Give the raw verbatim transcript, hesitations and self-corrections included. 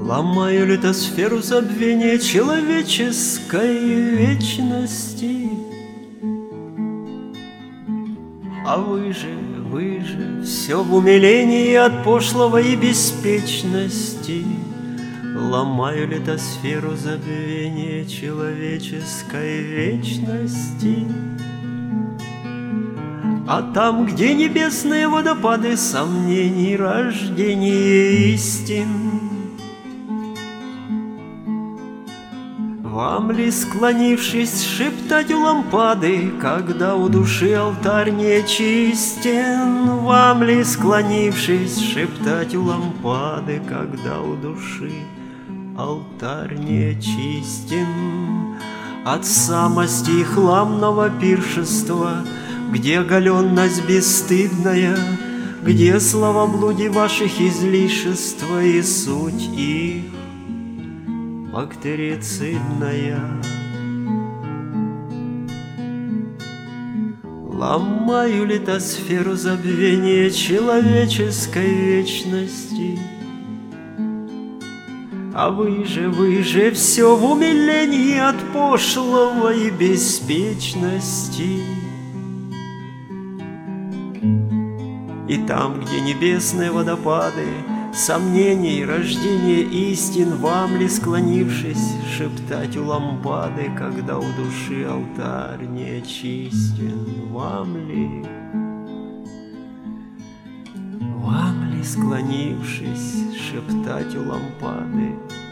Ломаю литосферу забвения человеческой вечности. А вы же, вы же, все в умилении от пошлого и беспечности. Ломаю литосферу забвения человеческой вечности. А там, где небесные водопады сомнений, рождение истин, вам ли, склонившись, шептать у лампады, когда у души алтарь нечистен? Вам ли, склонившись, шептать у лампады, когда у души алтарь нечистен? От самости и хламного пиршества, где оголенность бесстыдная, где словоблудие ваших излишества и суть их бактерицидная. Ломаю литосферу забвения человеческой вечности. А вы же, вы же все в умилении от пошлого и беспечности. И там, где небесные водопады сомнений, рождение истин, вам ли, склонившись, шептать у лампады, когда у души алтарь нечистен? Вам ли, вам ли, склонившись, шептать у лампады,